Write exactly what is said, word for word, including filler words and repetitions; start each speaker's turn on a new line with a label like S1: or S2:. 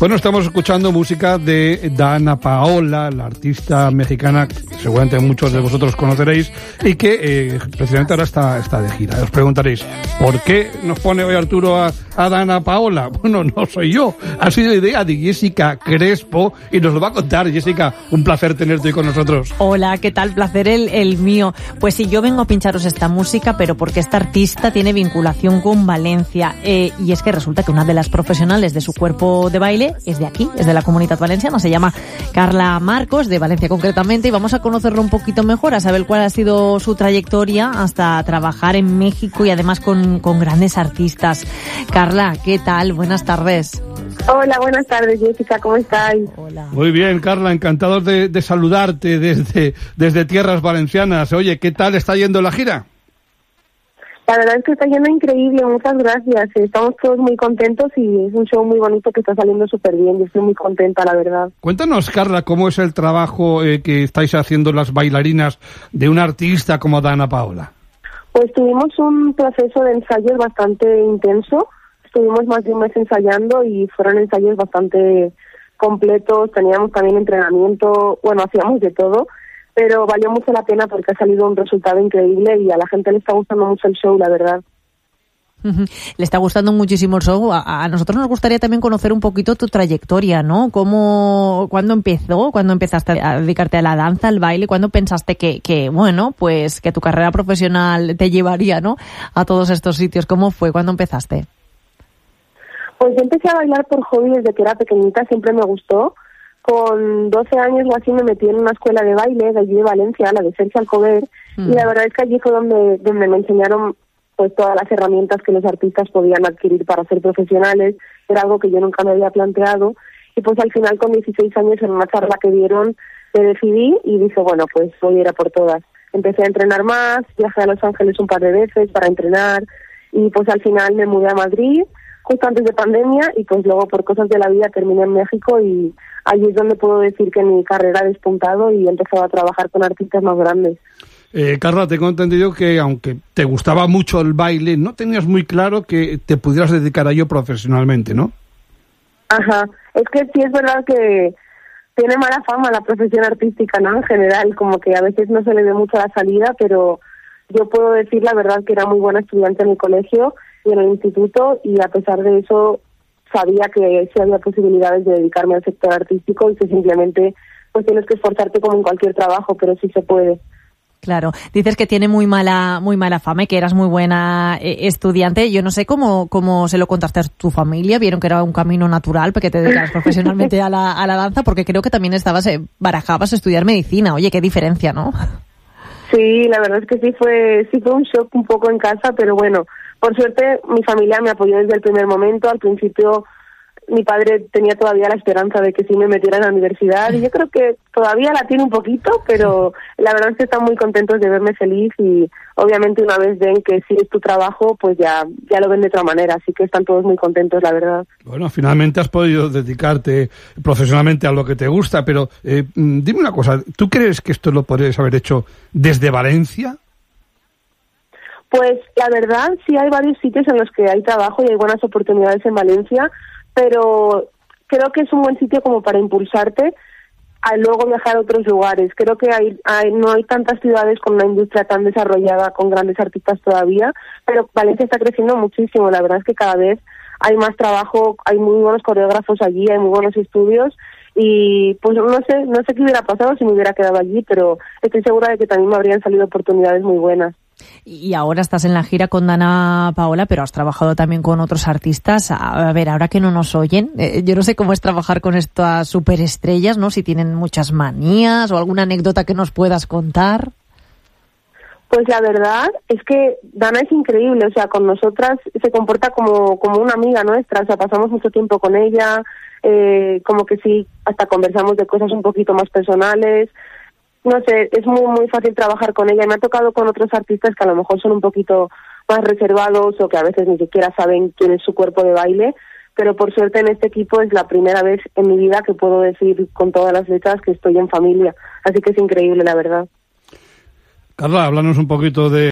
S1: Bueno, estamos escuchando música de Dana Paola, la artista mexicana que seguramente muchos de vosotros conoceréis y que eh, precisamente ahora está, está de gira. Os preguntaréis, ¿por qué nos pone hoy Arturo a, a Dana Paola? Bueno, no soy yo, ha sido idea de Jessica Crespo y nos lo va a contar. Jessica, un placer tenerte hoy con nosotros.
S2: Hola, ¿qué tal? Placer el, el mío. Pues sí, yo vengo a pincharos esta música, pero porque esta artista tiene vinculación con Valencia. Eh, y es que resulta que una de las profesionales de su cuerpo de baile es de aquí, es de la Comunitat Valenciana, se llama Carla Marcos, de Valencia concretamente, y vamos a conocerlo un poquito mejor, a saber cuál ha sido su trayectoria hasta trabajar en México y además con, con grandes artistas. Carla, ¿qué tal? Buenas tardes.
S3: Hola, buenas tardes, Jessica, ¿cómo estáis?
S2: Hola.
S1: Muy bien, Carla, encantados de, de saludarte desde, desde tierras valencianas. Oye, ¿qué tal está yendo la gira?
S3: La verdad es que está yendo increíble, muchas gracias. Estamos todos muy contentos y es un show muy bonito que está saliendo súper bien. Yo estoy muy contenta, la verdad.
S1: Cuéntanos, Carla, ¿cómo es el trabajo eh, que estáis haciendo las bailarinas de una artista como Dana Paola?
S3: Pues tuvimos un proceso de ensayos bastante intenso. Estuvimos más de un mes ensayando y fueron ensayos bastante completos. Teníamos también entrenamiento, bueno, hacíamos de todo. Pero valió mucho la pena porque ha salido un resultado increíble y a la gente le está gustando mucho el show, la verdad.
S2: Le está gustando muchísimo el show. A, a nosotros nos gustaría también conocer un poquito tu trayectoria, ¿no? ¿Cómo, cuándo empezó? ¿Cuándo empezaste a dedicarte a la danza, al baile? ¿Cuándo pensaste que, que, bueno, pues que tu carrera profesional te llevaría, ¿no?, a todos estos sitios? ¿Cómo fue? ¿Cuándo empezaste?
S3: Pues yo empecé a bailar por hobby desde que era pequeñita, siempre me gustó. Con doce años o así me metí en una escuela de baile de allí de Valencia, la de Sergio Alcover, mm. y la verdad es que allí fue donde, donde me enseñaron pues todas las herramientas que los artistas podían adquirir para ser profesionales. Era algo que yo nunca me había planteado y pues al final con dieciséis años en una charla que dieron me decidí y dije, bueno, pues voy a ir a por todas. Empecé a entrenar más, viajé a Los Ángeles un par de veces para entrenar y pues al final me mudé a Madrid justo antes de pandemia y pues luego por cosas de la vida terminé en México y allí es donde puedo decir que mi carrera ha despuntado y he empezado a trabajar con artistas más grandes.
S1: Eh, Carla, tengo entendido que aunque te gustaba mucho el baile, no tenías muy claro que te pudieras dedicar a ello profesionalmente, ¿no?
S3: Ajá, es que sí es verdad que tiene mala fama la profesión artística, ¿no? En general, como que a veces no se le ve mucho la salida, pero yo puedo decir la verdad que era muy buena estudiante en el colegio y en el instituto y a pesar de eso sabía que sí había posibilidades de dedicarme al sector artístico y que simplemente pues tienes que esforzarte como en cualquier trabajo, pero sí se puede.
S2: Claro, dices que tiene muy mala muy mala fama y que eras muy buena eh, estudiante. Yo no sé cómo cómo se lo contaste a tu familia, vieron que era un camino natural porque te dedicabas profesionalmente a la a la danza, porque creo que también estabas eh, barajabas estudiar medicina. Oye, qué diferencia, ¿no?
S3: Sí, la verdad es que sí fue sí fue un shock un poco en casa, pero bueno, por suerte mi familia me apoyó desde el primer momento. Al principio mi padre tenía todavía la esperanza de que sí me metiera en la universidad y yo creo que todavía la tiene un poquito, pero la verdad es que están muy contentos de verme feliz y obviamente una vez ven que sí es tu trabajo, pues ya ya lo ven de otra manera, así que están todos muy contentos, la verdad.
S1: Bueno, finalmente has podido dedicarte profesionalmente a lo que te gusta, pero eh, dime una cosa, ¿tú crees que esto lo podrías haber hecho desde Valencia?
S3: Pues la verdad sí hay varios sitios en los que hay trabajo y hay buenas oportunidades en Valencia, pero creo que es un buen sitio como para impulsarte a luego viajar a otros lugares. Creo que hay, hay no hay tantas ciudades con una industria tan desarrollada, con grandes artistas todavía, pero Valencia está creciendo muchísimo. La verdad es que cada vez hay más trabajo, hay muy buenos coreógrafos allí, hay muy buenos estudios y pues no sé, no sé qué hubiera pasado si me hubiera quedado allí, pero estoy segura de que también me habrían salido oportunidades muy buenas.
S2: Y ahora estás en la gira con Dana Paola, pero has trabajado también con otros artistas. A ver, ahora que no nos oyen, eh, yo no sé cómo es trabajar con estas superestrellas, ¿no? Si tienen muchas manías o alguna anécdota que nos puedas contar.
S3: Pues la verdad es que Dana es increíble, o sea, con nosotras se comporta como, como una amiga nuestra, o sea, pasamos mucho tiempo con ella, eh, como que sí, hasta conversamos de cosas un poquito más personales. No sé, es muy muy fácil trabajar con ella. Me ha tocado con otros artistas que a lo mejor son un poquito más reservados o que a veces ni siquiera saben quién es su cuerpo de baile, pero por suerte en este equipo es la primera vez en mi vida que puedo decir con todas las letras que estoy en familia, así que es increíble, la verdad.
S1: Carla, háblanos un poquito de